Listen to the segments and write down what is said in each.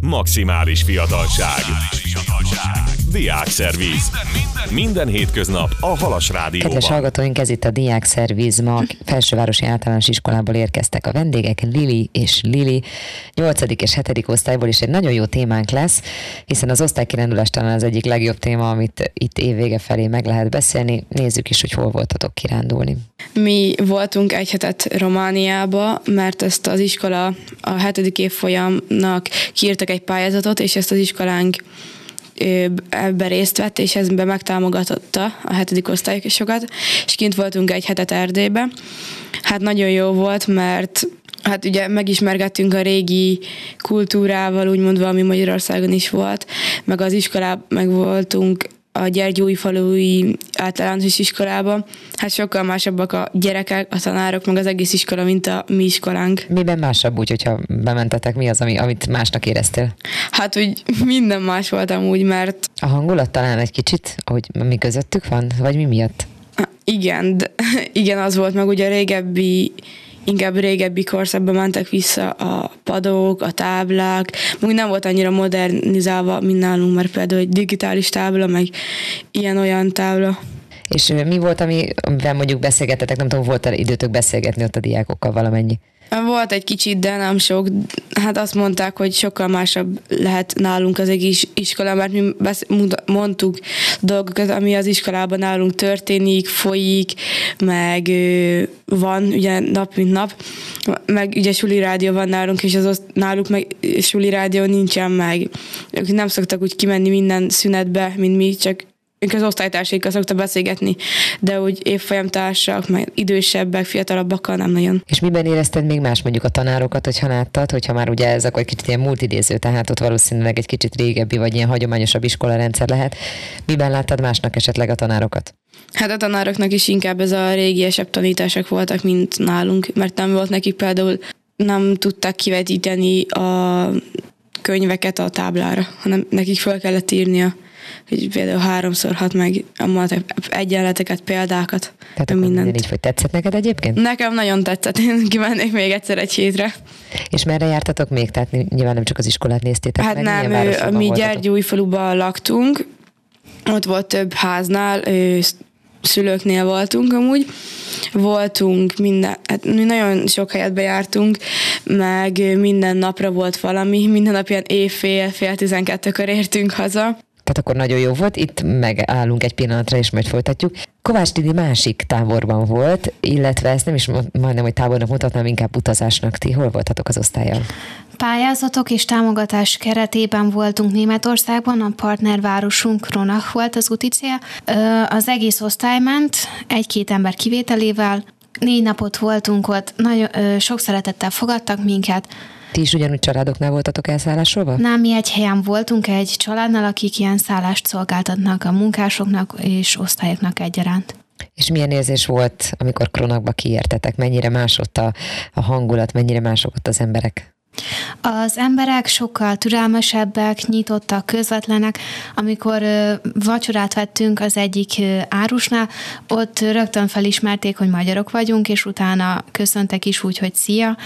Maximális fiatalság. Diákszerviz. Minden hétköznap a Halas Rádióban. Kedves hallgatóink, ez itt a Diákszerviz. Ma Felsővárosi Általános Iskolából érkeztek a vendégek, Lili és Lili, 8. és 7. osztályból, és egy nagyon jó témánk lesz, hiszen az osztálykirándulás talán az egyik legjobb téma, amit itt évvége felé meg lehet beszélni. Nézzük is, hogy hol voltatok kirándulni. Mi voltunk egy hetet Romániába, mert ezt az iskola a 7. évfolyamnak kiírtak egy pályázatot, és ezt az iskolánk ebben részt vett, és ezben megtámogatta a 7. osztályosokat, és kint voltunk egy hetet Erdélybe. Hát nagyon jó volt, mert hát ugye megismergettünk a régi kultúrával, úgymond valami Magyarországon is volt, meg az iskolában meg voltunk a Gyergyóújfalui általános iskolában. Hát sokkal másabbak a gyerekek, a tanárok, meg az egész iskola, mint a mi iskolánk. Miben másabb úgy, hogyha bementetek? Mi az, amit másnak éreztél? Hát úgy minden más volt amúgy, mert... A hangulat talán egy kicsit, hogy mi közöttük van? Vagy mi miatt? Igen, az volt, meg ugye inkább régebbi korszakban mentek vissza a padok, a táblák, úgy nem volt annyira modernizálva, mint nálunk, mert például egy digitális tábla, meg ilyen-olyan tábla. És mi volt, amivel mondjuk beszélgettetek, nem tudom, volt-e időtök beszélgetni ott a diákokkal valamennyi? Volt egy kicsit, de nem sok. Hát azt mondták, hogy sokkal másabb lehet nálunk az egész iskola, mert mi mondtuk dolgokat, ami az iskolában nálunk történik, folyik, meg van ugye nap mint nap, meg ugye suli rádió van nálunk, és náluk meg suli rádió nincsen meg. Ők nem szoktak úgy kimenni minden szünetbe, mint mi, csak az osztálytársaikkal szoktak beszélgetni, de úgy évfolyamtársak, meg idősebbek, fiatalabbakkal nem nagyon. És miben érezted még más mondjuk a tanárokat, hogyha láttad, hogyha már ugye ez akkor egy kicsit ilyen multidéző, tehát ott valószínűleg egy kicsit régebbi, vagy ilyen hagyományosabb iskolarendszer lehet. Miben láttad másnak esetleg a tanárokat? Hát a tanároknak is inkább ez a régiesebb tanítások voltak, mint nálunk, mert nem volt nekik például, nem tudták kivetíteni a könyveket a táblára, hanem nekik fel kellett írnia, hogy például 3x6 meg egyenleteket, példákat. Tehát mindent. Így, hogy tetszett neked egyébként? Nekem nagyon tetszett, én kimennék még egyszer egy hétre. És merre jártatok még? Tehát nyilván nem csak az iskolát néztétek hát meg? Hát nem, mi Gyergyóújfaluban laktunk, ott volt több háznál, szülőknél voltunk amúgy. Voltunk hát mi nagyon sok helyet bejártunk, meg minden napra volt valami, minden nap ilyen éjfél, 11:30-kor értünk haza. Tehát akkor nagyon jó volt, itt megállunk egy pillanatra, és majd folytatjuk. Kovács Lili másik táborban volt, illetve ezt nem is majdnem, hogy tábornak mutatnám, inkább utazásnak. Ti hol voltatok az osztállyal? Pályázatok és támogatás keretében voltunk Németországban, a partnervárosunk Kronach volt az úti cél. Az egész osztály ment, 1-2 ember kivételével, 4 napot voltunk ott, nagyon sok szeretettel fogadtak minket. Ti is ugyanúgy családoknál voltatok elszállásolva? Nem, mi egy helyen voltunk egy családnál, akik ilyen szállást szolgáltatnak a munkásoknak és osztályoknak egyaránt. És milyen érzés volt, amikor Kronachba kiértetek? Mennyire más ott a hangulat, mennyire mások ott az emberek? Az emberek sokkal türelmesebbek, nyitottak, közvetlenek. Amikor vacsorát vettünk az egyik árusnál, ott rögtön felismerték, hogy magyarok vagyunk, és utána köszöntek is úgy, hogy szia.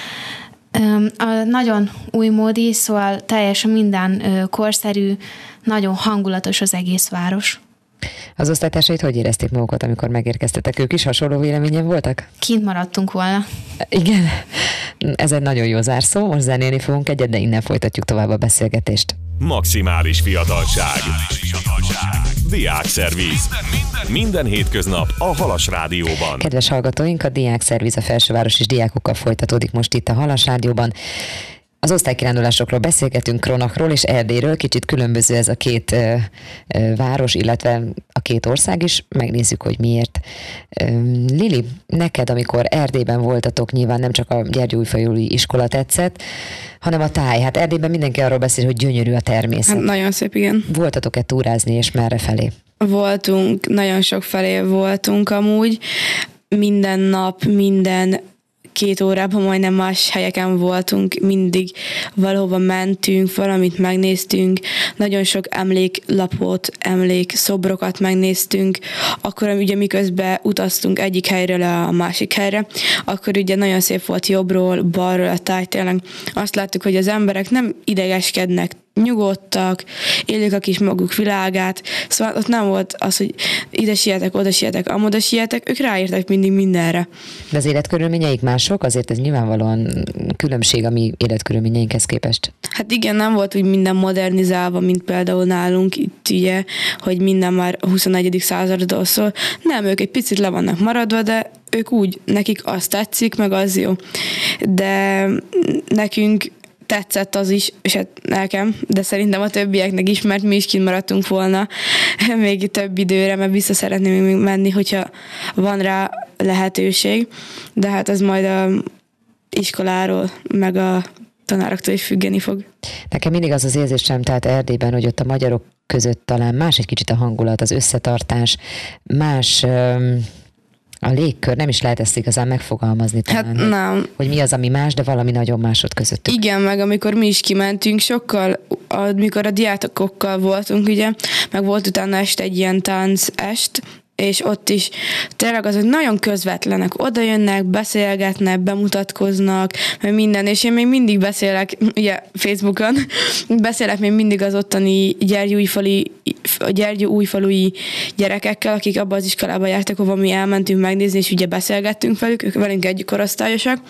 Nagyon újmódi, szóval teljesen minden korszerű, nagyon hangulatos az egész város. Az osztálytársait hogy érezték magukat, amikor megérkeztetek? Ők is hasonló véleményen voltak? Kint maradtunk volna. Igen, ez egy nagyon jó zárszó, most zenélni fogunk egyet, de innen folytatjuk tovább a beszélgetést. Maximális fiatalság. Diákszerviz. Minden hétköznap a Halas Rádióban. Kedves hallgatóink, a Diákszerviz a felsővárosi diákokkal folytatódik most itt a Halas Rádióban. Az osztálykirándulásokról beszélgetünk, Kronachról és Erdélyről, kicsit különböző ez a két város, illetve a két ország is, megnézzük, hogy miért. Lili, neked, amikor Erdélyben voltatok, nyilván nem csak a Gyergyóújfalui iskola tetszett, hanem a táj. Hát Erdélyben mindenki arról beszél, hogy gyönyörű a természet. Hát nagyon szép, igen. Voltatok-e túrázni, és merre felé? Voltunk, nagyon sok felé voltunk amúgy. Minden nap, minden 2 órában majdnem más helyeken voltunk, mindig valahova mentünk, valamit megnéztünk, nagyon sok emléklapot, emlékszobrokat megnéztünk, akkor ugye miközben utaztunk egyik helyről a másik helyre, akkor ugye nagyon szép volt jobbról, balról a táj, tényleg azt láttuk, hogy az emberek nem idegeskednek nyugodtak, élik a kis maguk világát, szóval ott nem volt az, hogy ide sietek, oda sietek, amoda sietek, ők ráértek mindig mindenre. De az életkörülményeik mások? Azért ez nyilvánvalóan különbség a mi életkörülményeinkhez képest. Hát igen, nem volt úgy minden modernizálva, mint például nálunk itt ugye, hogy minden már a 21. századról szól. Nem, ők egy picit le vannak maradva, de ők úgy, nekik azt tetszik, meg az jó. De nekünk tetszett az is, és hát nekem, de szerintem a többieknek is, mert mi is kint maradtunk volna még több időre, mert vissza szeretném még menni, hogyha van rá lehetőség, de hát ez majd a iskoláról, meg a tanároktól is függeni fog. Nekem mindig az érzésem, tehát Erdélyben, hogy ott a magyarok között talán más egy kicsit a hangulat, az összetartás, más a légkör, nem is lehet ezt igazán megfogalmazni talán. Hát nem. Hogy mi az, ami más, de valami nagyon másod közöttük. Igen, meg amikor mi is kimentünk, sokkal, amikor a diákokkal voltunk, ugye, meg volt utána este egy ilyen táncest, és ott is tényleg az, hogy nagyon közvetlenek, oda jönnek, beszélgetnek, bemutatkoznak, meg minden, és én még mindig beszélek, ugye Facebookon, beszélek még mindig az ottani gyergyóújfalui gyerekekkel, akik abban az iskolába jártak, ahova mi elmentünk megnézni, és ugye beszélgettünk velük, ők velünk egy korosztályosak,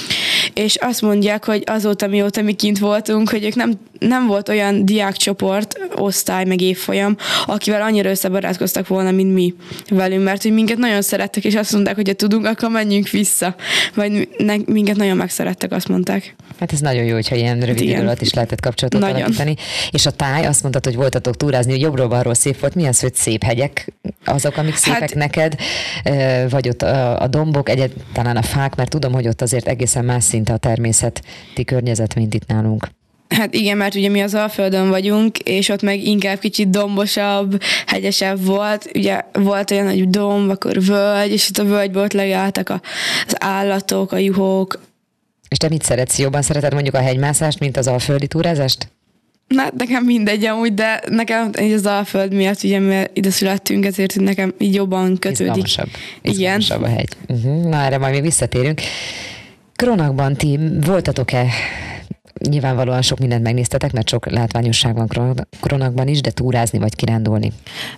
és azt mondják, hogy azóta, mióta mi kint voltunk, hogy ők nem volt olyan diákcsoport, osztály, meg évfolyam, akivel annyira összebarátkoztak volna, mint mi velünk, mert hogy minket nagyon szerettek, és azt mondták, hogy ha tudunk, akkor menjünk vissza. Vagy minket nagyon megszerettek, azt mondták. Hát ez nagyon jó, hogyha ilyen rövid idő alatt is lehetett kapcsolatot alakítani. És a táj, azt mondtad, hogy voltatok túrázni, hogy jobbról-balról szép volt. Mi az, hogy szép hegyek azok, amik szépek neked? Vagy ott a dombok, egyáltalán a fák, mert tudom, hogy ott azért egészen más szinte a természeti környezet, mint itt nálunk. Hát igen, mert ugye mi az Alföldön vagyunk, és ott meg inkább kicsit dombosabb, hegyesebb volt. Ugye volt olyan nagy domb, akkor völgy, és itt a völgyben ott legálltak az állatok, a juhok. És te mit szeretsz? Jobban szereted mondjuk a hegymászást, mint az alföldi túrázást? Na, nekem mindegy amúgy, de nekem az Alföld miatt, ugye, mert ide születtünk, ezért nekem így jobban kötődik. Izgalmasabb a hegy. Na, erre majd még visszatérünk. Kronakban ti voltatok-e? Nyilvánvalóan sok mindent megnéztetek, mert sok látványosság van Kronakban is, de túrázni vagy kirándulni?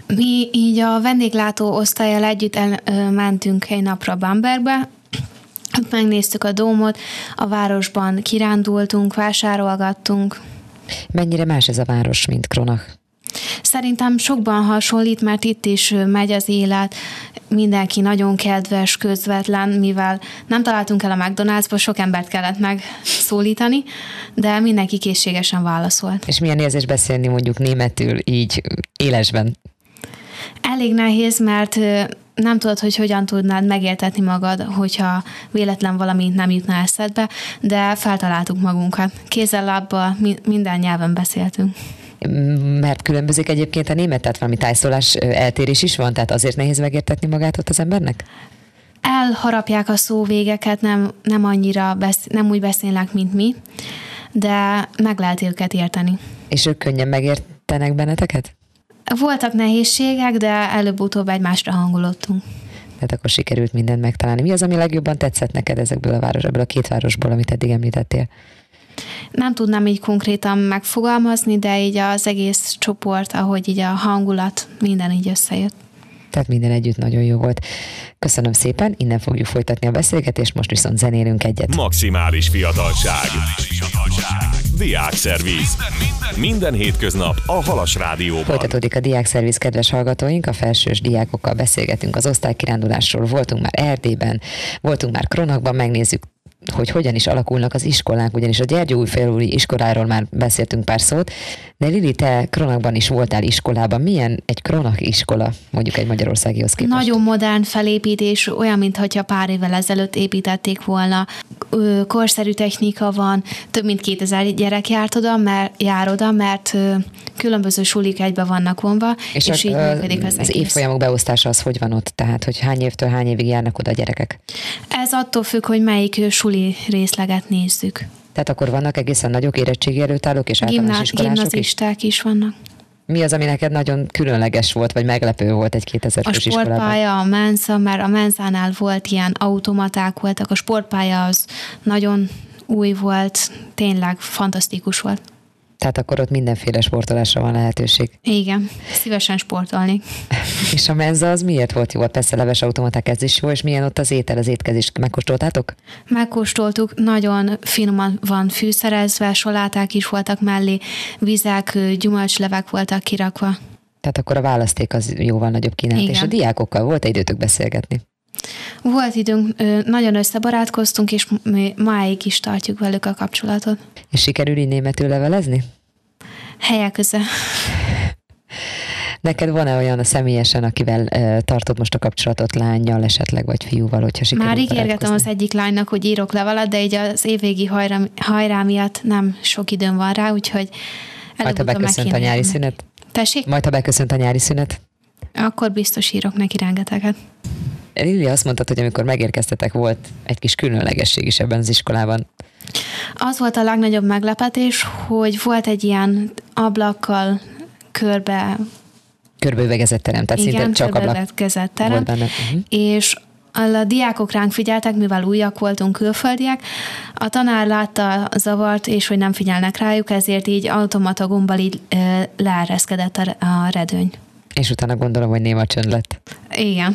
Mi így a vendéglátó osztállyal együtt mentünk egy napra Bambergbe, ott megnéztük a dómot, a városban kirándultunk, vásárolgattunk. Mennyire más ez a város, mint Kronach? Szerintem sokban hasonlít, mert itt is megy az élet, mindenki nagyon kedves, közvetlen, mivel nem találtunk el a McDonald'sba, sok embert kellett megszólítani, de mindenki készségesen válaszolt. És milyen érzés beszélni mondjuk németül így élesben? Elég nehéz, mert nem tudod, hogy hogyan tudnád megértetni magad, hogyha véletlen valami nem jutna eszedbe, de feltaláltuk magunkat. Kézzel-lábbal minden nyelven beszéltünk. Mert különbözik egyébként a német, tehát valami tájszólás eltérés is van, tehát azért nehéz megértetni magát ott az embernek? Elharapják a szóvégeket, nem annyira, nem úgy beszélnek, mint mi, de meg lehet őket érteni. És ők könnyen megértenek benneteket? Voltak nehézségek, de előbb-utóbb egymásra hangolódtunk. Tehát akkor sikerült mindent megtalálni. Mi az, ami legjobban tetszett neked ebből a két városból, amit eddig említettél? Nem tudnám így konkrétan megfogalmazni, de így az egész csoport, ahogy így a hangulat, minden így összejött. Tehát minden együtt nagyon jó volt. Köszönöm szépen, innen fogjuk folytatni a beszélgetést, most viszont zenélünk egyet. Maximális fiatalság. Diákszerviz. Minden hétköznap a Halas Rádióban. Folytatódik a Diákszerviz, kedves hallgatóink, a felsős diákokkal beszélgetünk az osztálykirándulásról. Voltunk már Erdélyben, voltunk már Kronakban, megnézzük, hogy hogyan is alakulnak az iskolák, ugyanis a Gyergyóújfalui iskoláról már beszéltünk pár szót, de Lili, te Kronakban is voltál iskolában. Milyen egy Kronach iskola, mondjuk egy magyarországihoz képest? Nagyon modern felépítés, olyan, mintha pár évvel ezelőtt építették volna. Korszerű technika van, több mint 2000 gyerek jár oda, mert különböző sulik egybe vannak vonva, és így működik az egész. Az évfolyamok beosztása az hogy van ott? Tehát, hogy hány évtől hány évig járnak oda a gyerekek? Ez attól függ, hogy melyik suli részleget nézzük. Tehát akkor vannak egészen nagyok érettségi előtt állók és általános iskolások gimnazisták is vannak. Mi az, ami neked nagyon különleges volt, vagy meglepő volt egy 2000-es iskolában? A sportpálya, a mensa, mert a menzánál volt ilyen automaták voltak, a sportpálya az nagyon új volt, tényleg fantasztikus volt. Tehát akkor ott mindenféle sportolásra van lehetőség. Igen, szívesen sportolni. És a menza az miért volt jó? Persze leves automaták, ez is jó, és milyen ott az étel, az étkezés? Megkóstoltátok? Megkóstoltuk, nagyon finoman van fűszerezve, saláták is voltak mellé, vizek, gyümölcslevek voltak kirakva. Tehát akkor a választék az jóval nagyobb kínálat. Igen. És a diákokkal volt-e időtök beszélgetni? Volt időnk, nagyon összebarátkoztunk, és máig is tartjuk velük a kapcsolatot. És sikerül így németül levelezni? Helyek köze. Neked van-e olyan személyesen, akivel tartod most a kapcsolatot, lánnyal esetleg, vagy fiúval, hogyha sikerül Már ígérgetem barátkozni? az egyik lánynak, hogy írok levelet, de így az évvégi hajrá miatt nem sok időm van rá, úgyhogy Majd ha beköszönt a nyári szünet? Tessék? Majd ha beköszönt a nyári szünet? Akkor biztos írok neki rengeteget. Lili, azt mondtad, hogy amikor megérkeztetek, volt egy kis különlegesség is ebben az iskolában. Az volt a legnagyobb meglepetés, hogy volt egy ilyen ablakkal Körbeüvegezett terem, tehát igen, szinte csak ablak körbeüvegezett terem, volt benne. és a diákok ránk figyeltek, mivel újak voltunk, külföldiek. A tanár látta a zavart, és hogy nem figyelnek rájuk, ezért így automata gombbal így leereszkedett a redőny. És utána gondolom, hogy néma csönd lett. Igen.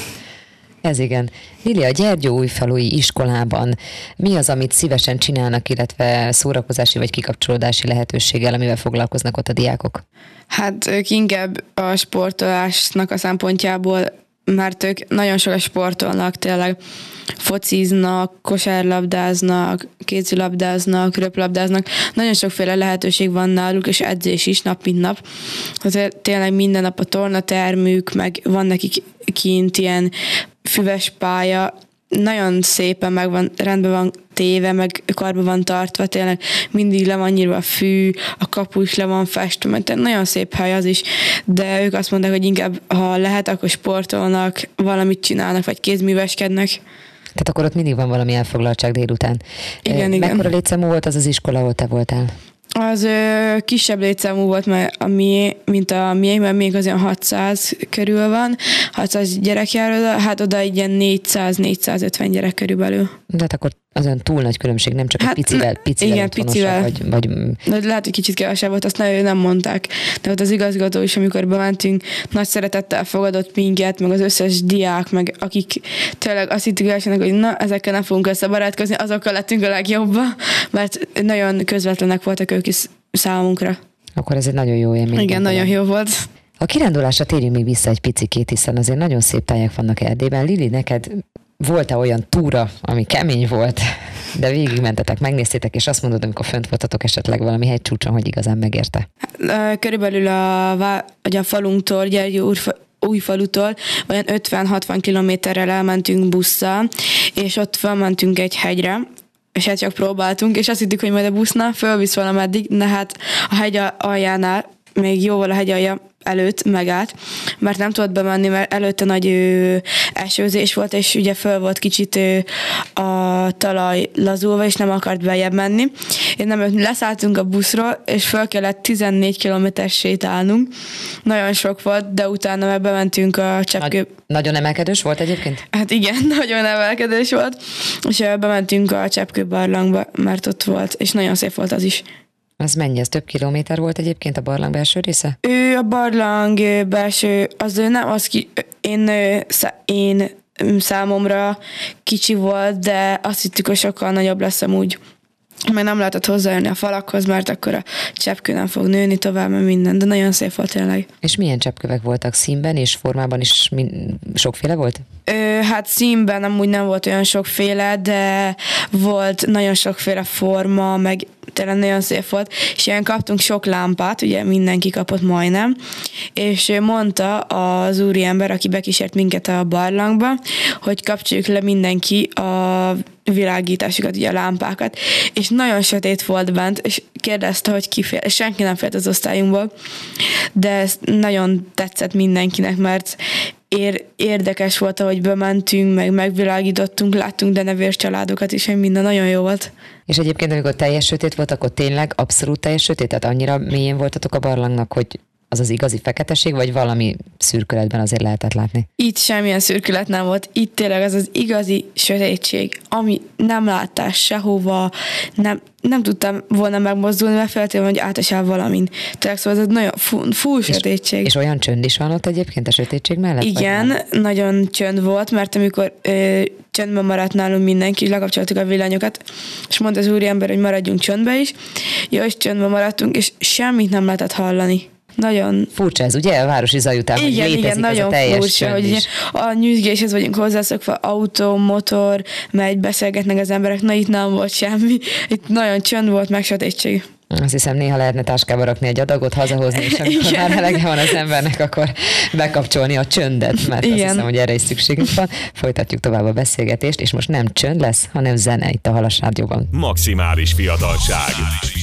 Ez igen. Lili, a Gyergyóújfalui iskolában mi az, amit szívesen csinálnak, illetve szórakozási vagy kikapcsolódási lehetőséggel, amivel foglalkoznak ott a diákok? Hát ők inkább a sportolásnak a szempontjából, mert ők nagyon sokat sportolnak, tényleg fociznak, kosárlabdáznak, kézilabdáznak, röplabdáznak. Nagyon sokféle lehetőség van náluk, és edzés is nap mint nap. Azért tényleg minden nap a tornatermük, meg van nekik kint ilyen füves pálya, nagyon szépen rendben van téve, meg karba van tartva, tényleg mindig le van nyírva a fű, a kapu is le van festve, mert nagyon szép hely az is, de ők azt mondták, hogy inkább, ha lehet, akkor sportolnak, valamit csinálnak, vagy kézműveskednek. Tehát akkor ott mindig van valami elfoglaltság délután. Igen. Mekkora létszámú volt az izskola, ahol te voltál? Az kisebb létszámú volt, mint a miénk, mert még az olyan 600 körül van, 600 gyerek jár oda, hát oda egy ilyen 400-450 gyerek körülbelül. De hát akkor az olyan túl nagy különbség, nem csak Hát, picivel igen, otthonosak, vagy de lehet, hogy kicsit kevesebb volt, azt nem mondták. De ott az igazgató is, amikor bementünk, nagy szeretettel fogadott minket, meg az összes diák, meg akik tényleg azt hittük elsőnek, hogy na, ezekkel nem fogunk összebarátkozni, azokkal lettünk a legjobbak, mert nagyon közvetlenek voltak ők is számunkra. akkor ez egy nagyon jó élmény. Igen, nagyon jó volt. A kirándulásra térjünk még vissza egy picikét, hiszen azért nagyon szép tájak vannak Erdélyben. Lili, neked volt-e olyan túra, ami kemény volt, de végigmentetek, megnéztétek, és azt mondod, amikor fönt voltatok esetleg valami hegycsúcson, hogy igazán megérte? Körülbelül a falunktól, Gyergyóújfalutól olyan 50-60 kilométerrel elmentünk busszal, és ott felmentünk egy hegyre, és hát csak próbáltunk, és azt hittük, hogy majd a busznál fölvisz valameddig, de hát a hegy aljánál, még jóval a hegy alja előtt megállt, mert nem tudott bemenni, mert előtte nagy esőzés volt, és ugye föl volt kicsit a talaj lazulva, és nem akart beljebb menni. Leszálltunk a buszról, és föl kellett 14 kilométer sétálnunk. Nagyon sok volt, de utána meg bementünk a Cseppkő... Nagyon emelkedős volt egyébként? Hát igen, nagyon emelkedős volt, és bementünk a Cseppkő barlangba, mert ott volt, és nagyon szép volt az is. Az mennyi? Ez több kilométer volt egyébként a barlang belső része? A barlang belső, az nem, az én számomra kicsi volt, de azt hittük, hogy sokkal nagyobb lesz amúgy. Meg nem lehetett hozzájönni a falakhoz, mert akkor a cseppkő nem fog nőni tovább, mert minden, de nagyon szép volt tényleg. És milyen cseppkövek voltak? Színben és formában is sokféle volt? Hát színben amúgy nem volt olyan sokféle, de volt nagyon sokféle forma, meg tényleg nagyon szép volt, és ilyen kaptunk sok lámpát, ugye mindenki kapott majdnem, és mondta az úriember, aki bekísért minket a barlangba, hogy kapcsoljuk le mindenki a világításukat, ugye a lámpákat, és nagyon sötét volt bent, és kérdezte, hogy ki fél, és senki nem félt az osztályunkból, de ez nagyon tetszett mindenkinek, mert érdekes volt, ahogy bementünk, meg megvilágítottunk, láttunk denevércsaládokat is, hogy minden nagyon jó volt. És egyébként, amikor teljes sötét volt, akkor tényleg abszolút teljes sötét? Tehát annyira mélyen voltatok a barlangnak, hogy az az igazi feketeség, vagy valami szürkületben azért lehetett látni? Itt semmilyen szürkület nem volt, itt tényleg az igazi sötétség, ami nem láttál sehova, nem tudtam volna megmozdulni, mert feltétlenül, hogy átesel valamin. Tényleg szóval ez egy nagyon full sötétség. És olyan csönd is van ott egyébként a sötétség mellett? Igen, nagyon csönd volt, mert amikor csöndben maradt nálunk mindenki, és lekapcsoltuk a villanyokat, és mondta az úriember, hogy maradjunk csöndbe is. Jó, és csöndben maradtunk, és semmit nem lehetett hallani. Nagyon furcsa ez, ugye? A városi zaj után, hogy létezik az nagyon a teljes furcsa, csönd hogy is. a nyüzsgéshez vagyunk hozzászokva, autó, motor, megy, beszélgetnek az emberek, na itt nem volt semmi. Itt nagyon csönd volt, meg sötétség. Azt hiszem, néha lehetne táskába rakni egy adagot, hazahozni, és amikor már elege van az embernek, akkor bekapcsolni a csöndet, mert azt hiszem, hogy erre is szükségünk van. Folytatjuk tovább a beszélgetést, és most nem csönd lesz, hanem zene itt a Halas Rádióban. Maximális fiatalság.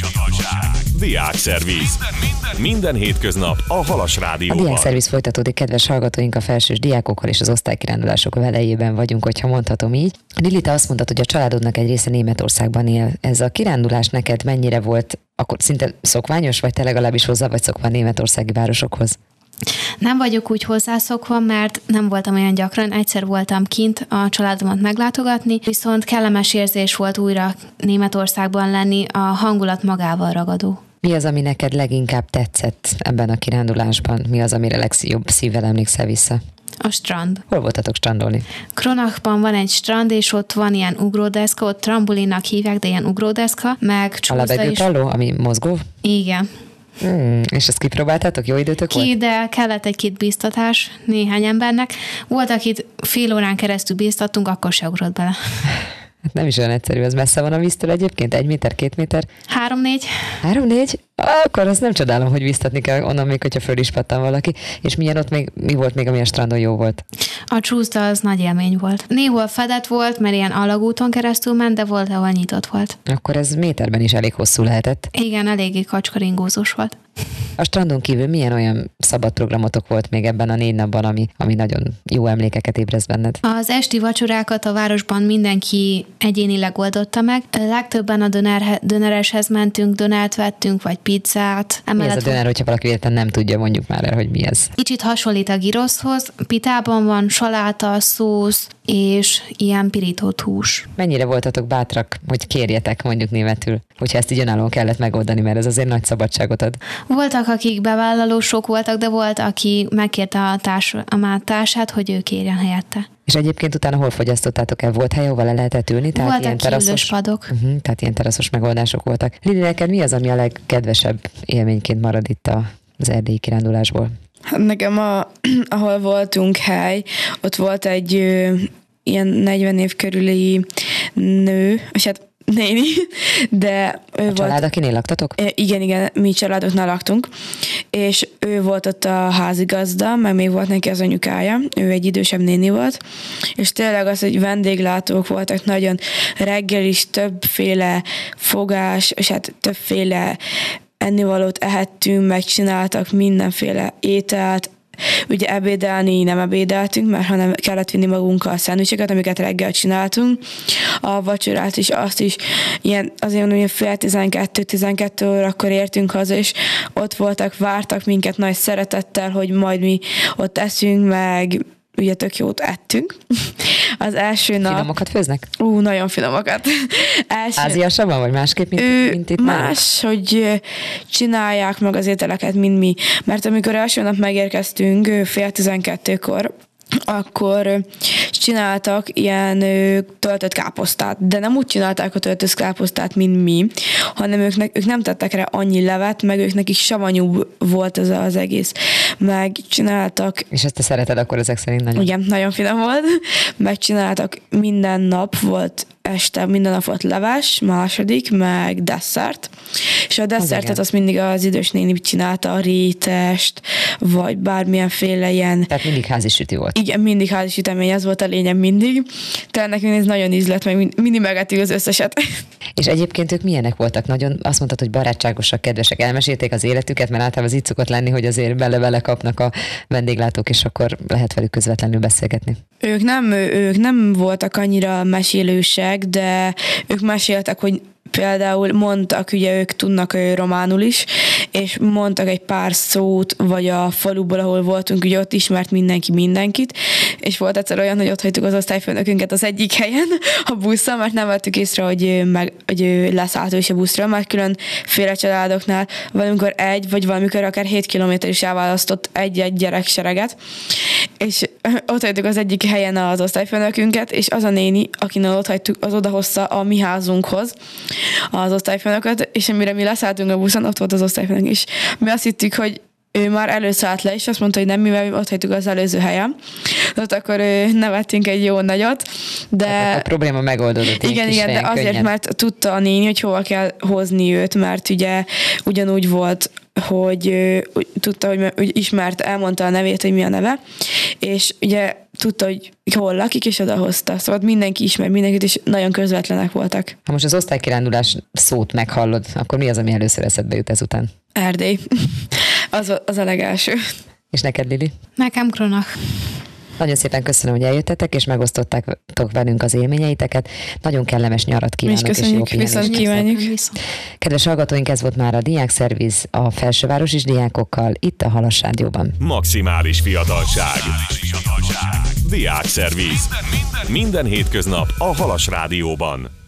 Diákszerviz. Minden hétköznap a Halas A Rádióban. diákszerviz folytatódik, kedves hallgatóink, a felsős diákokkal és az osztálykirándulások velejében vagyunk, hogyha mondhatom így. Lili, te azt mondtad, hogy a családodnak egy része Németországban él. Ez a kirándulás neked mennyire volt akkor szinte szokványos, vagy te legalábbis hozzá vagy szokva a németországi városokhoz? Nem vagyok úgy hozzászokva, mert nem voltam olyan gyakran, egyszer voltam kint a családomat meglátogatni, viszont kellemes érzés volt újra Németországban lenni, a hangulat magával ragadó. Mi az, ami neked leginkább tetszett ebben a kirándulásban? Mi az, amire legjobb szívvel emlékszel vissza? A strand. Hol voltatok strandolni? Kronachban van egy strand, és ott van ilyen ugródeszka, ott trambulinnak hívják, de ilyen ugródeszka, meg A csúszda is. lebegőpalló, ami mozgó? Igen. És ezt kipróbáltátok? Jó időtök volt? De kellett egy-két bíztatás néhány embernek. Volt, akit fél órán keresztül bíztattunk, akkor se ugrott bele. Hát nem is olyan egyszerű, ez messze van a víztől egyébként? 1 méter, 2 méter? 3-4. 3-4? Akkor azt nem csodálom, hogy víztatni kell onnan még, hogyha föl is pattan valaki. És milyen ott még, mi volt még, ami a strandon jó volt? A csúszda az nagy élmény volt. Néhol fedett volt, mert ilyen alagúton keresztül ment, de volt, ahol nyitott volt. Akkor ez méterben is elég hosszú lehetett. Igen, eléggé kacskaringózós volt. A strandon kívül milyen olyan szabad programotok volt még ebben a 4 napban, ami nagyon jó emlékeket ébreszt benned? Az esti vacsorákat a városban mindenki egyénileg oldotta meg. Legtöbben a dönereshez mentünk, dönert vettünk, vagy pizzát. Mi ez a döner, hogyha valaki véletlenül nem tudja, mondjuk már el, hogy mi ez? Kicsit hasonlít a gyroszhoz. Pitában van saláta, szósz és ilyen pirított hús. Mennyire voltatok bátrak, hogy kérjetek mondjuk németül, hogyha ezt így önállóan kellett megoldani, mert ez azért nagy szabadságot ad. Voltak, akik bevállalósok voltak, de volt, aki megkérte a társát, hogy ő kérjen helyette. És egyébként utána hol fogyasztottátok el? Volt hely, ahol le lehetett ülni? Tehát voltak ilyen teraszos padok. Tehát ilyen teraszos megoldások voltak. Lili, neked mi az, ami a legkedvesebb élményként marad itt az erdélyi kirándulásból? Hát nekem, ahol voltunk hely, ott volt egy ilyen 40 év körüli nő, és hát néni, de ő volt... Család, akinél laktatok? Igen, mi családoknál laktunk, és ő volt ott a házigazda, meg még volt neki az anyukája, ő egy idősebb néni volt, és tényleg az, hogy vendéglátók voltak nagyon, reggel is többféle fogás, és hát többféle ennivalót ehettünk, megcsináltak mindenféle ételt. Ugye ebédelni nem ebédeltünk, mert hanem kellett vinni magunkkal a szendvicseket, amiket reggel csináltunk. A vacsorát is, azt is ilyen, azért mondom, hogy fél 12 órakor értünk haza, és ott voltak, vártak minket nagy szeretettel, hogy majd mi ott eszünk, meg ugye tök jót ettünk. Az első nap... Finomokat főznek? Nagyon finomokat. Áziasabban, vagy másképp, mint itt más, hogy csinálják meg az ételeket, mint mi. Mert amikor első nap megérkeztünk, fél 12-kor, akkor csináltak ilyen töltött káposztát, de nem úgy csinálták a töltött káposztát, mint mi, hanem ők nem tettek rá annyi levet, meg ők nekik savanyú volt az egész. Megcsináltak... És ezt te szereted akkor ezek szerint nagyon? Igen, nagyon finom volt. Megcsináltak, minden nap volt este, minden nap volt leves, második, meg desszert. És a desszertet azt mindig az idős néni csinálta, a rétest, vagy bármilyenféle ilyen... Tehát mindig házi sütő volt. Igen, mindig házi sütemény, ez volt a lényeg mindig. Tehát nekünk ez nagyon ízlett, meg mindig megettük az összeset. És egyébként ők milyenek voltak? Nagyon azt mondtad, hogy barátságosak, kedvesek, elmesélték az életüket, mert általában az így szokott lenni, hogy azért bele-bele kapnak a vendéglátók, és akkor lehet velük közvetlenül beszélgetni. Ők nem voltak annyira mesélősek, de ők meséltek, hogy például mondtak, ugye ők tudnak románul is, és mondtak egy pár szót, vagy a faluból, ahol voltunk, ugye ott ismert mindenki mindenkit, és volt egyszer olyan, hogy ott hagytuk az osztályfőnökünket az egyik helyen a busszal, mert nem vettük észre, hogy leszállt ő is a buszról, mert különféle családoknál valamikor vagy valamikor akár 7 kilométer is elválasztott egy-egy gyereksereget, és ott hagytuk az egyik helyen az osztályfőnökünket, és az a néni, akinek ott hagytuk, az odahozta a mi házunkhoz az osztályfőnököt, és amire mi leszálltunk a buszon, ott volt az osztályfőnök is. Mi azt hittük, hogy ő már előszállt le, és azt mondta, hogy nem, mivel ott hagytuk az előző helyen. Ott akkor nevettünk egy jó nagyot, de... Tehát a probléma megoldódott. Igen, de azért, könnyen. Mert tudta a néni, hogy hova kell hozni őt, mert ugye ugyanúgy volt, hogy tudta, hogy ismert, elmondta a nevét, hogy mi a neve, és ugye tudta, hogy hol lakik, és odahozta. Szóval mindenki ismer mindenkit, és nagyon közvetlenek voltak. Ha most az osztálykirándulás szót meghallod, akkor mi az, ami először eszedbe jut ezután? Erdély. Az a legelső. És neked, Lili? Nekem Kronach. Nagyon szépen köszönöm, hogy eljöttetek, és megosztottátok velünk az élményeiteket. Nagyon kellemes nyarat kívánok, és jó pihenést kívánjuk. Kedves hallgatóink, ez volt már a Diákszerviz a felsővárosi diákokkal, itt a Halas Rádióban. Maximális fiatalság. Diákszerviz. Minden hétköznap a Halas Rádióban.